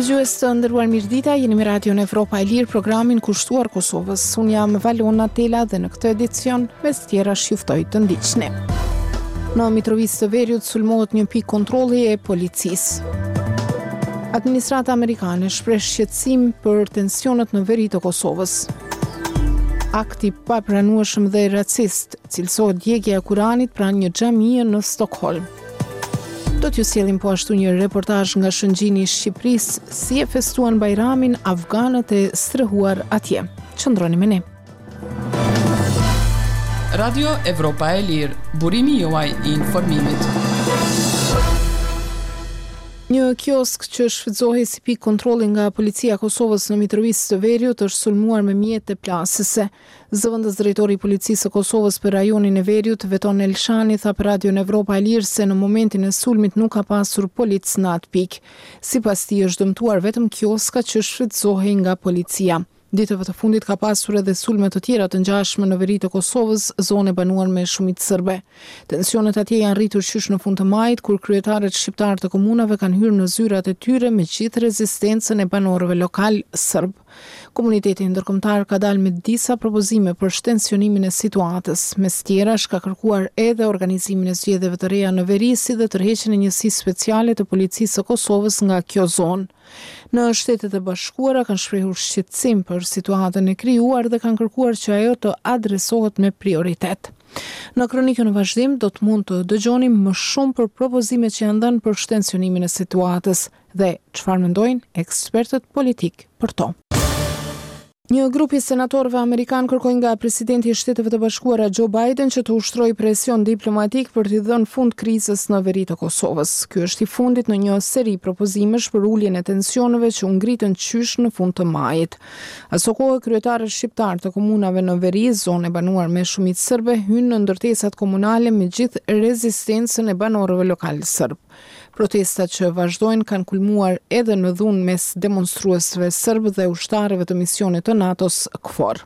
Dëgjues të nderuar, mirëdita, jeni me Radion Evropa e Lirë, programin kushtuar Kosovës. Unë jam Valona Tela dhe në këtë edicion mes tjera juftoj të ndiqni. Në Mitrovic të Veriut sulmohet një pikë kontrolli e policisë. Administrata amerikane shpreh shqetësim për tensionet në veri të Kosovës. Akti papranueshëm dhe racist, cilësohet djegja e Kuranit pranë një xhamie në Stockholm. Do t'ju sjellim po ashtu një reportazh nga shëngjini i Shqipërisë, si e festuan Bajramin afganët e strehuar atje. Qëndroni me ne. Radio Evropa e Lirë, burimi juaj i informimit. Një kiosk që shfrytëzohej si pikë kontrolli nga policia e Kosovës në Mitrovic të Veriut është sulmuar me mjete plasëse. Zëvendës drejtori i policisë së Kosovës për rajonin e Veriut, Veton Elshani, tha për Radion Evropa e Lirë se në momentin e sulmit nuk ka pasur polic në atë pikë. Sipas tij është dëmtuar vetëm kioska që shfrytëzohej nga policia. Ditëve të fundit ka pasur edhe sulme të tjera të ngjashme në veri të Kosovës, zone banuar me shumicë serbe. Tensionet atje janë rritur qysh në fund të majit, kur kryetarët shqiptar të komunave kanë hyrë në zyrat e tyre me gjithë rezistencën e banorëve lokal serb. Komuniteti ndërkombëtar ka dalë me disa propozime për shtensionimin e situatës. Mes tjerash ka kërkuar edhe organizimin e zgjedhjeve të reja në veri, si dhe tërheqjen e njësisë speciale të policisë së Kosovës nga kjo zonë. Në Shtetet e Bashkuara kanë shprehur shqetësim për situatën e krijuar dhe kanë kërkuar që ajo të adresohet me prioritet. Në kronikën e vazhdim do të mund të dëgjoni më shumë për propozimet që janë dhënë për shtensionimin e situatës dhe çfarë mendojnë ekspertët politik për to. Një grup i senatorëve amerikan kërkoi nga presidenti i Shteteve të Bashkuara Joe Biden që të ushtrojë presion diplomatik për t'i dhënë fund krizës në veri të Kosovës. Ky është i fundit në një seri propozimesh për uljen e tensioneve që u ngritën qysh në fund të majit. Aso kohë kryetarët shqiptar të komunave në veri, zonë banuar me shumicë serbe, hynë në ndërtesat komunale me gjithë rezistencën e banorëve lokal serb. Protestat që vazhdojnë kanë kulmuar edhe në dhunë mes demonstruesve serb dhe ushtarëve të misionit të NATO-s KFOR.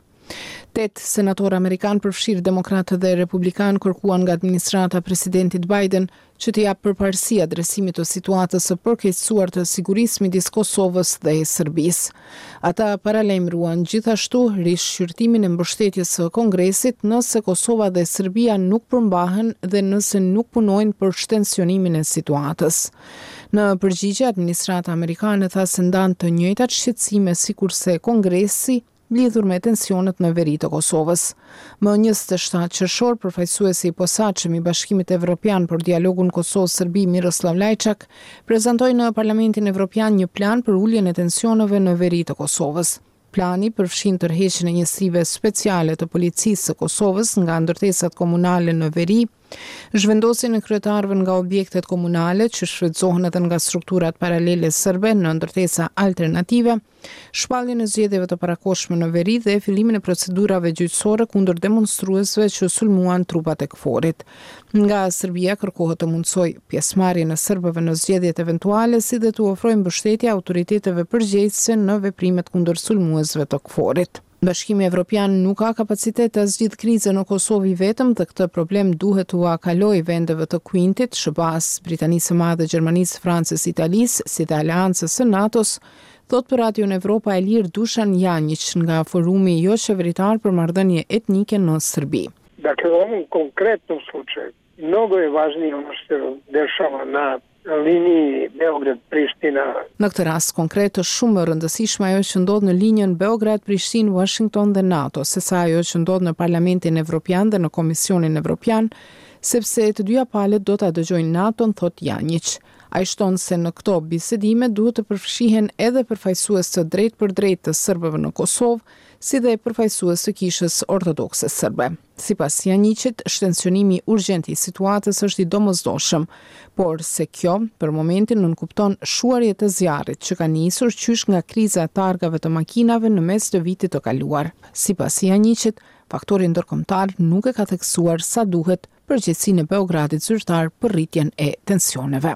8 senatorë amerikanë përfshirë demokratë dhe republikanë kërkuan nga administrata presidentit Biden që të japë përparësi adresimit të situatës së përkeqësuar të sigurisë midis Kosovës dhe Serbisë. Ata paralajmëruan gjithashtu rishqyrtimin e mbështetjes së Kongresit nëse Kosova dhe Serbia nuk përmbahen dhe nëse nuk punojnë për shtensionimin e situatës. Në përgjigje, administrata amerikane tha se ndan të njëjtat shqetësime sikurse Kongresi lidhur me tensionet në veri të Kosovës. Më 27 qershor, përfaqësuesi i posaçëm i Bashkimit Evropian për dialogun Kosovë-Serbi Miroslav Lajçak prezantoi në Parlamentin Evropian një plan për uljen e tensioneve në veri të Kosovës. Plani përfshin tërheqjen e njësive speciale të policisë së Kosovës nga ndërtesat komunale në veri, zhvendosjen e kryetarëve nga objektet komunale që shfrytëzohen edhe nga strukturat paralele serbe në ndërtesa alternative, shpalljen e zgjedhjeve të parakohshme në veri dhe fillimin e procedurave gjyqësore kundër demonstruesve që sulmuan trupat e KFOR-it. Nga Serbia kërkohet të mundsojë pjesëmarrjen e serbëve në zgjedhjet eventuale, si dhe të ofrojë mbështetje autoriteteve përgjegjëse në veprimet kundër sulmuesve të KFOR-it. Bashkimi Evropian nuk ka kapacitet të zgjidhë krizën në Kosovë vetëm dhe këtë problem duhet t'u kalojë vendeve të Quintit, SBA-s, Britanisë së Madhe, Gjermanisë, Francës, Italisë, si dhe Aleancës së NATO-s, thot për Radion Evropa e Lirë Dušan Janjić nga Forumi jo qeveritar për marrëdhënie etnike në Serbi. Dakle, u ovom konkretnom slučaju mnogo je važnije ono što se dešava na liniji Beograd-Prishtina. Në këtë rast konkret është shumë më rëndësishme ajo që ndodh në linjën Beograd-Prishtinë, Washington dhe NATO, sesa ajo që ndodh në Parlamentin Evropian dhe në Komisionin Evropian, sepse të dyja palët do ta dëgjojnë NATO-n, thot Janjić. Ai shton se në këto bisedime duhet të përfshihen edhe përfaqësues të drejt për drejt të serbëve në Kosovë, si dhe përfaqësues të kishës ortodokse serbe. Sipas Janjićit, shtensionimi urgjent i situatës është i domosdoshëm, por se kjo për momentin nënkupton shuarjet e zjarrit që ka nisur qysh nga kriza e targave të makinave në mes të vitit të kaluar. Sipas Janjićit, faktori ndërkombëtar nuk e ka theksuar sa duhet përgjegjësinë e Beogradit zyrtar për rritjen e tensioneve.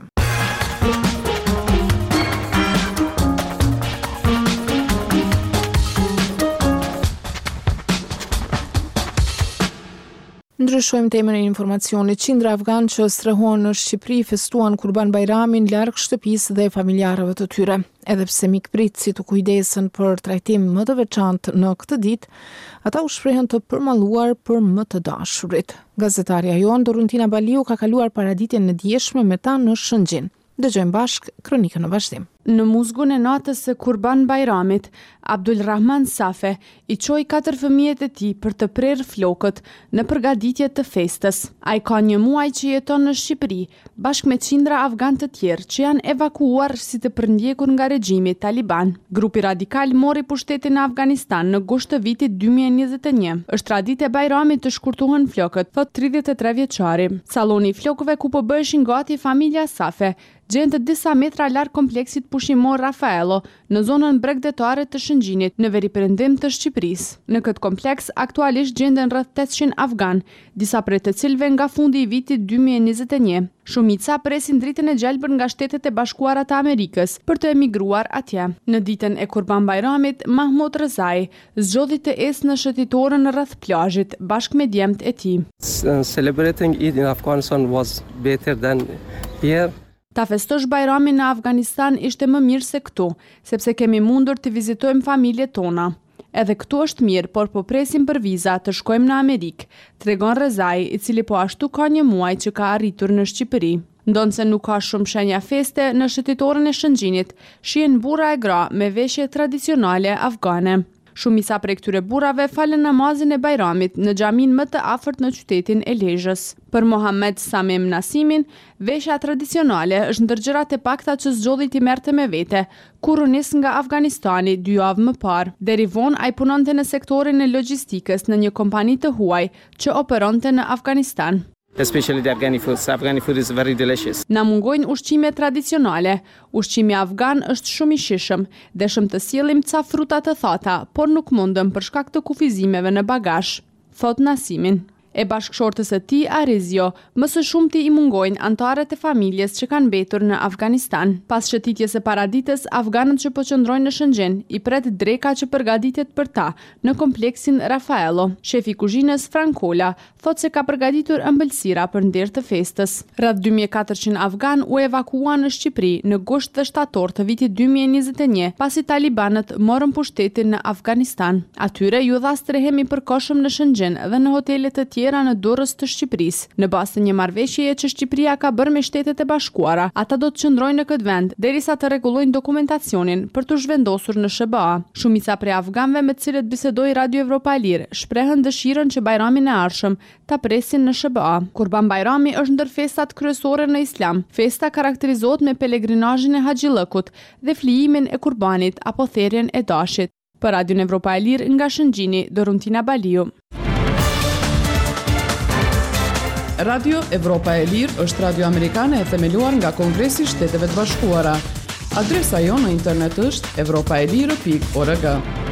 Ndryshojmë temën e informacionit. Qindra afganë që strehohen në Shqipëri festuan Kurban Bajramin larg shtëpisë dhe familjarëve të tyre. Edhe pse mikpritësit u kujdesen për trajtim më të veçantë në këtë ditë, ata u shprehen të përmalluar për më të dashurit. Gazetarja jon Doruntina Baliu ka kaluar paraditjen e dieshme me ta në Shëngjin. Dëgjojmë bashk kronikën në vazhdim. Në muzgun e natës së Kurban Bajramit, Abdul Rahman Safe i çoi 4 fëmijët e tij për të prerë flokët në përgatitje të festës. Ai ka 1 muaj që jeton në Shqipëri, bashkë me qindra afganë të tjerë që janë evakuuar si të përndjekur nga regjimi taliban. Grupi radikal mori pushtetin në Afganistan në gusht të vitit 2021. Është traditë e Bajramit të shkurtohen flokët, thot 33 vjeçari. Salloni i flokëve ku po bëheshin gati familja Safe gjendet disa metra larg kompleksit pushimor Rafaelo në zonën bregdetare të Shëngjinit në veriperëndim të Shqipërisë. Në këtë kompleks aktualisht gjenden rreth 800 afgan, disa prej të cilëve nga fundi i vitit 2021. Shumica presin dritën e gjelbër nga Shtetet e Bashkuara të Amerikës për të emigruar atje. Në ditën e Kurban Bajramit, Mahmud Rezai zgjodhi të ecë në shëtitorën rreth plazhit bashkë me djemt e tij. Celebrating Eid in Afghanistan was better than here. Ta festosh Bajramin në Afganistan ishte më mirë se këtu, sepse kemi mundur të vizitojmë familjet tona. Edhe këtu është mirë, por po presim për viza të shkojmë në Amerikë, tregon Rezai, i cili po ashtu ka 1 muaj që ka arritur në Shqipëri. Ndonse nuk ka shumë shenja feste, në shëtitorën e Shëngjinit shihen burra e gra me veshje tradicionale afgane. Shumica prej këtyre burrave falen namazin e Bajramit në xhamin më të afërt në qytetin e Lezhës. Për Mohamed Samim Nasimin, veshja tradicionale është ndër gjërat e pakta që zgjodhi t'i merrte me vete, kur u nis nga Afganistani 2 javë më parë. Deri vonë ai punonte në sektorin e logjistikës në një kompani të huaj që operonte në Afganistan. Especially the Afghani food. Afghani food is very delicious. Na mungojnë ushqime tradicionale. Ushqimi afgan është shumë i shishëm. Deshëm të sjellim ca fruta të thata, por nuk mundëm për shkak të kufizimeve në bagazh, thot Nasimin. E bashkëshortës e tij, Arezio, më së shumti i mungojnë anëtarët e familjes që kanë mbetur në Afganistan. Pas shëtitjes së paraditës, afganët që po qëndrojnë në Shëngjin i pret dreka që përgatitet për ta në kompleksin Rafaelo. Shefi i kuzhinës Frankola thotë se ka përgatitur ëmbëlsira për nder të festës. Rreth 2400 afgan u evakuuan në Shqipëri në gusht dhe shtator të vitit 2021, pasi talibanët morën pushtetin në Afganistan. Atyre ju dha strehemi përkohshëm në Shëngjin dhe në hotelet të tjera në dorës të Shqipërisë. Në bazë të një marrëveshjeje që Shqipëria ka bërë me Shtetet e Bashkuara, ata do të qëndrojnë në këtë vend derisa të rregullojnë dokumentacionin për të zhvendosur në SBA. Shumica prej afganëve me të cilët bisedoi Radio Evropa e Lirë shprehen dëshirën që Bajramin e ardhshëm ta presin në SBA. Kurban Bajrami është ndër festat kryesore në Islam. Festa karakterizohet me pelegrinazhin e Haxhillëkut dhe flijimin e kurbanit apo therrjen e dashit. Për Radio Evropa e Lirë nga Shëngjini, Doruntina Baliu. Radio Evropa e Lirë është radio amerikane e themeluar nga Kongresi i Shteteve të Bashkuara. Adresa jonë në internet është evropaelire.org.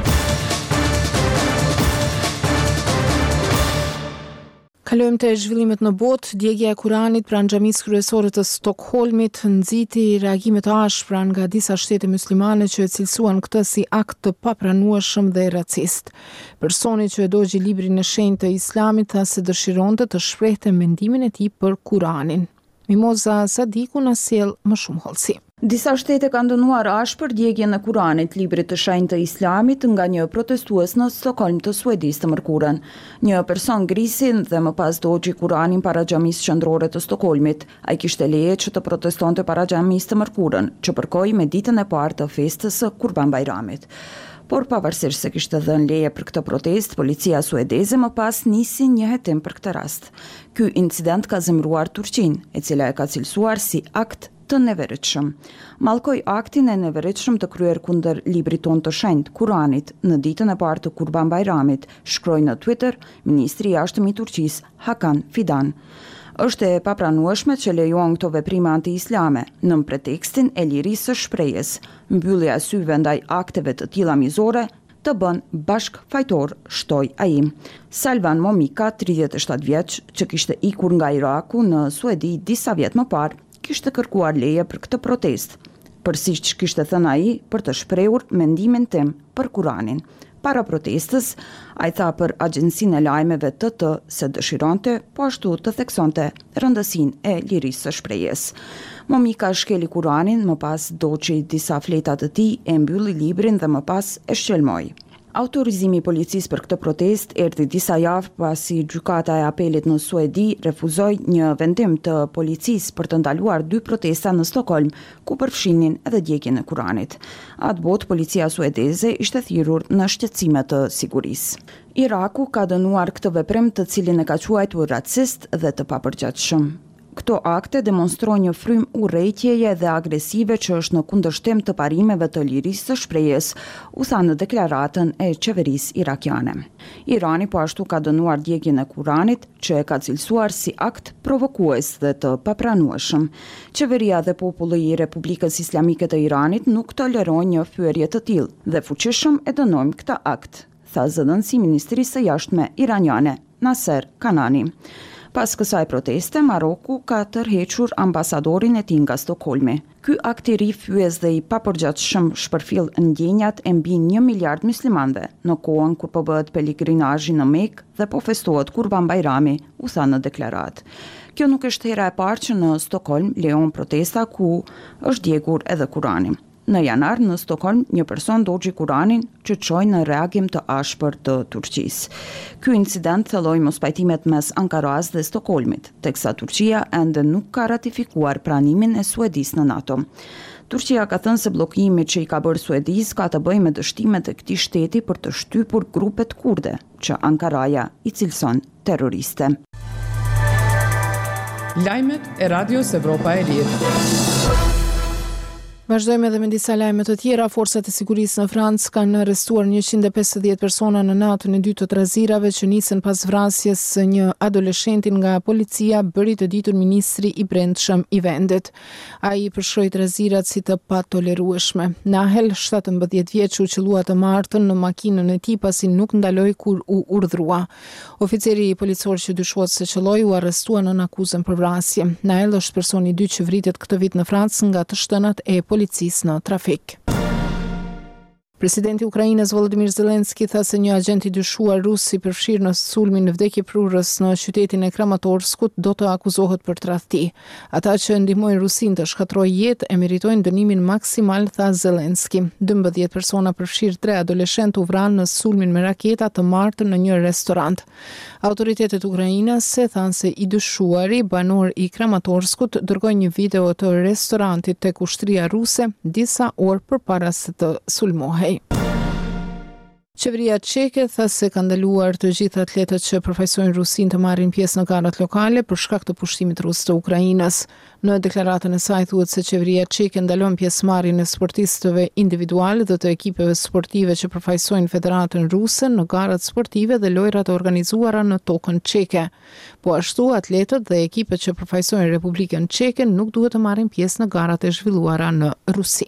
Kalojmë te zhvillimet në botë. Djegja e Kuranit pranë xhamisë kryesore të Stockholmit nxiti reagime të ashpra nga disa shtete muslimane që e cilësuan këtë si akt të papranueshëm dhe racist. Personi që e dogji librin e shenjtë të Islamit tha se dëshironte të shprehte mendimin e tij për Kuranin. Mimoza Sadiku na sjell më shumë hollësi. Disa shtete kanë dënuar ashpër djegjen e Kuranit, librit të shenjtë të Islamit, nga një protestues në Stockholm të Suedisë të mërkurën. Një person grisi dhe më pas dogji Kuranin para xhamisë qendrore të Stockholmit. Ai kishte leje që të protestonte para xhamisë të mërkurën, që përkoi me ditën e parë të festës së Kurban Bajramit. Por pavarësisht se kishte dhënë leje për këtë protest, policia suedeze më pas nisi një hetim për këtë rast. Ky incident ka zemëruar Turqinë, e cila e ka cilësuar si akt të neveritshëm. Mallkoi aktin e neveritshëm të kryer kundër librit tonë të shenjtë, Kuranit, në ditën e parë të Kurban Bajramit, shkroi në Twitter ministri i jashtëm i Turqisë, Hakan Fidan. Është e papranueshme që lejohen këto veprime anti-islame nën pretekstin e lirisë së shprehjes. Mbyllja e syve ndaj akteve të tilla mizore të bën bashk fajtor, shtoi ai. Salvan Momika, 37 vjeç, që kishte ikur nga Iraku në Suedi disa vjet më parë, kishte kërkuar leje për këtë protest, për siç kishte thënë ai, për të shprehur mendimin tim për Kuranin. para protestës. Ai tha për agjencinë e lajmeve TT se dëshironte, po ashtu të theksonte rëndësinë e lirisë së shprehjes. Momika shkeli Kuranin, më pas doçi disa fleta të tij, e mbylli librin dhe më pas e shqelmoi. Autorizimi i policisë për këtë protest erdhi disa javë pasi gjykata e apelit në Suedi refuzoi një vendim të policisë për të ndaluar 2 protesta në Stockholm, ku përfshinin edhe djegjen e Kuranit. Atë botë policia suedeze ishte thirrur në shqetësime të sigurisë. Iraku ka dënuar këtë veprim, të cilin e ka quajtur racist dhe të papërgjithshëm. Këto akte demonstrojnë një frym urrejtjeje dhe agresive që është në kundërshtim të parimeve të lirisë së shprehjes, u tha në deklaratën e qeverisë irakiane. Irani po ashtu ka dënuar djegjen e Kuranit, që e ka cilësuar si akt provokues dhe të papranueshëm. Qeveria dhe populli i Republikës Islamike të Iranit nuk tolerojnë një fyerje të tillë dhe fuqishëm e dënojmë këtë akt, tha zëdhënësi i Ministrisë së Jashtme iraniane, Naser Kanani. Pas kësaj proteste, Maroku ka tërhequr ambasadorin e tij nga Stockholmi. Ky akt i ri fyes dhe i papërgjithshëm shpërfill ndjenjat e mbi 1 miliard muslimanëve në kohën kur po bëhet peligrinazhi në Mekë dhe po festohet Kurban Bajrami, u tha në deklaratë. Kjo nuk është hera e parë që në Stockholm lejon protesta ku është djegur edhe Kurani. Në janar, në Stockholm, një person doçi Kuranin që çoi në reagim të ashpër të Turqisë. Ky incident thelloi mospajtimet mes Ankaras dhe Stockholmit, teksa Turqia ende nuk ka ratifikuar pranimin e Suedisë në NATO. Turqia ka thënë se bllokimi që i ka bërë Suedisë ka të bëjë me dështimet e këtij shteti për të shtypur grupet kurde, që Ankaraja i cilëson terroriste. Lajmet e Radios Evropa e Lirë. Vazhdojmë edhe me disa lajme të tjera. Forcat e sigurisë në Francë kanë arrestuar 150 persona në natën e dytë të trazirave që nisën pas vrasjes së një adoleshenti nga policia, bëri të ditur ministri i brendshëm i vendit. Ai përshkroi trazirat si të patolerueshme. Nahel, 17 vjeç, u qellua të martën në makinën e tij pasi nuk ndaloi kur u urdhrua. Oficeri policor që dyshohet se qelloi u arrestua nën akuzën për vrasje. Nahel është personi i dytë që vritet këtë vit në Francë nga të shtënat e policisë në trafik. Presidenti i Ukrainës Volodymyr Zelensky tha se një agent i dyshuar rus i përfshirë në sulmin në vdekje prurës në qytetin e Kramatorskut do të akuzohet për tradhti. Ata që ndihmojnë Rusinë të shkatërrojë jetë e meritojnë dënimin maksimal, tha Zelensky. 12 persona përfshirë 3 adoleshentë u vranë në sulmin me raketa të martën në një restorant. Autoritetet ukrainase thanë se i dyshuari, banor i Kramatorskut, dërgoi një video të restorantit tek ushtria ruse disa orë përpara se të sulmohej. Qeveria çeke tha se ka ndaluar të gjithë atletët që përfaqësojnë Rusinë të marrin pjesë në garat lokale për shkak të pushtimit rus të Ukrainës. Në deklaratën e saj thuhet se qeveria çeke ndalon pjesëmarrjen e sportistëve individual dhe të ekipeve sportive që përfaqësojnë Federatën Ruse në garat sportive dhe lojrat e organizuara në tokën çeke. Po ashtu, atletët dhe ekipet që përfaqësojnë Republikën Çeke nuk duhet të marrin pjesë në garat e zhvilluara në Rusi.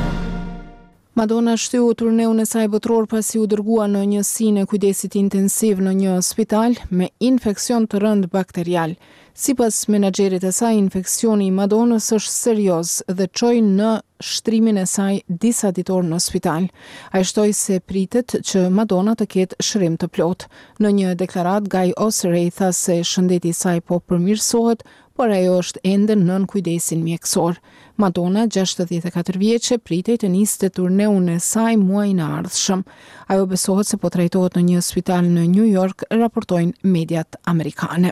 Madonna shtyu turneun e saj botror pasi u dërgua në njësinë e kujdesit intensiv në një spital me infeksion të rënd bakterial. Sipas menaxherit e saj, infeksioni i Madonës është serioz dhe çoi në shtrimin e saj disa ditor në spital. Ai shtoi se pritet që Madonna të ketë shërim të plotë. Në një deklaratë, Guy Osrey tha se shëndeti i saj po përmirësohet, por ajo është ende nën kujdesin mjekësor. Madonna, 64 vjeçe, pritej të niste turneun e saj muajin e ardhshëm. Ajo besohet se po trajtohet në një spital në New York, raportojnë mediat amerikane.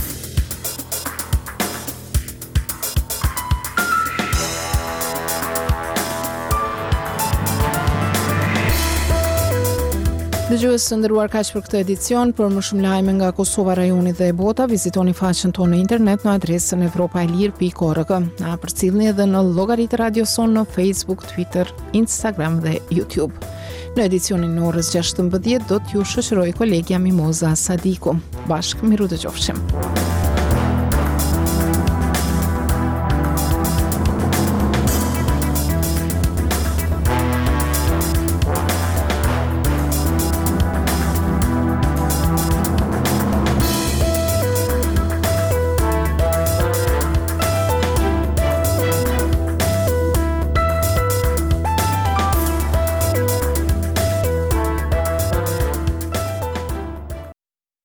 Dëgjues të nderuar, kaq për këtë edicion. Për më shumë lajme nga Kosova, rajoni dhe e bota, vizitoni faqen tonë në internet në adresën evropaelir.org. Na përcjellni edhe në llogaritë Radio Son në Facebook, Twitter, Instagram dhe YouTube. Në edicionin në orës 16 do t'ju shoqëroj kolegja Mimoza Sadiku. Bashkë miru dëgjofshim.